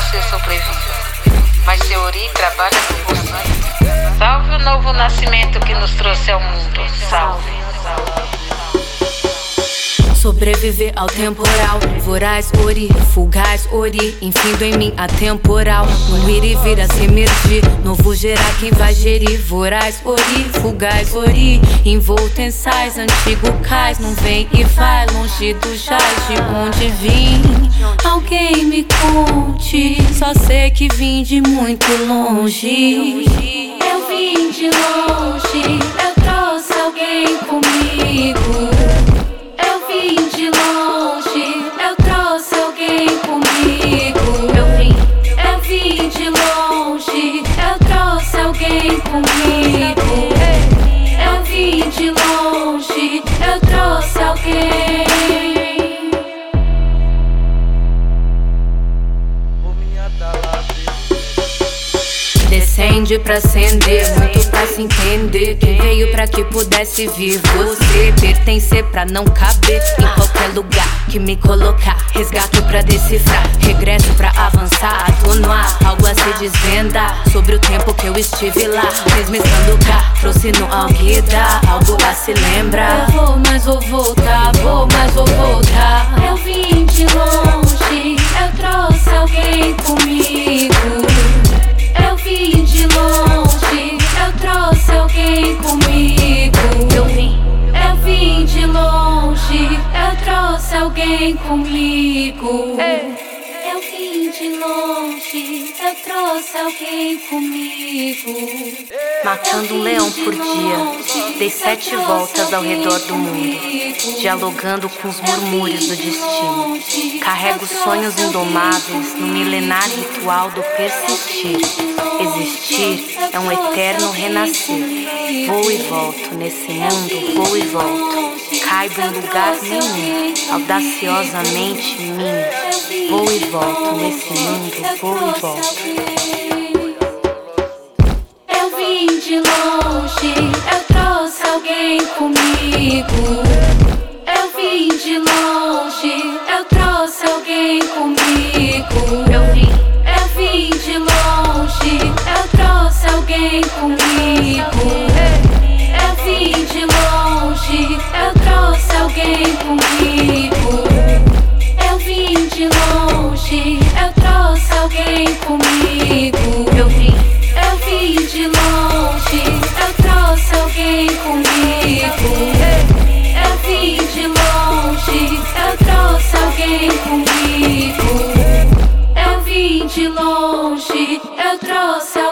você sobrevive, mas seu Ori trabalha por você. Salve o novo nascimento que nos trouxe ao mundo. Salve. Sobreviver ao temporal, voraz Ori, fugaz Ori, infindo em mim atemporal. No ir e vir a se emergir, novo gerar quem vai gerir. Voraz Ori, fugaz Ori, envolto em sais, antigo cais. Não vem e vai, longe do jaz, de onde vim. Alguém me conte, só sei que vim de muito longe. Eu vim de longe, eu trouxe alguém comigo. Eu vim de longe, eu trouxe alguém comigo. Eu vim de longe, eu trouxe alguém comigo. Eu vim de longe, eu trouxe alguém. Descende pra acender, muito pra se entender. Quem veio pra que pudesse vir você, pertencer pra não caber em qualquer lugar que me colocar. Resgato pra decifrar, regresso pra avançar, atenuar algo a se desvendar sobre o tempo que eu estive lá. Mesmestando cá, trouxe no Alguida algo a se lembrar. Eu vou, mas vou voltar, vou, mas vou voltar. Eu vim de longe, eu trouxe alguém comigo. Eu vim de longe, eu trouxe alguém comigo. Eu vim de longe, eu trouxe alguém comigo. Eu vim de longe, eu trouxe alguém comigo. Matando um leão por dia, dei 7 voltas ao redor do mundo, dialogando com os murmúrios do destino. Carrego sonhos indomáveis no milenar ritual do persistir. Existir é um eterno renascer. Vou e volto nesse mundo, vou e volto. Caibo em lugar nenhum, audaciosamente minha. Vou e volto nesse mundo, vou e volto. Eu vim de longe, eu trouxe alguém comigo. Eu vim de longe, eu trouxe alguém comigo. Eu vim de longe, eu trouxe alguém comigo. Eu vim de longe, eu trouxe alguém comigo. Eu vim de longe, eu trouxe alguém comigo. Eu vim de longe, eu trouxe alguém comigo. Eu vim de longe, eu trouxe alguém comigo. Eu vim de longe, eu trouxe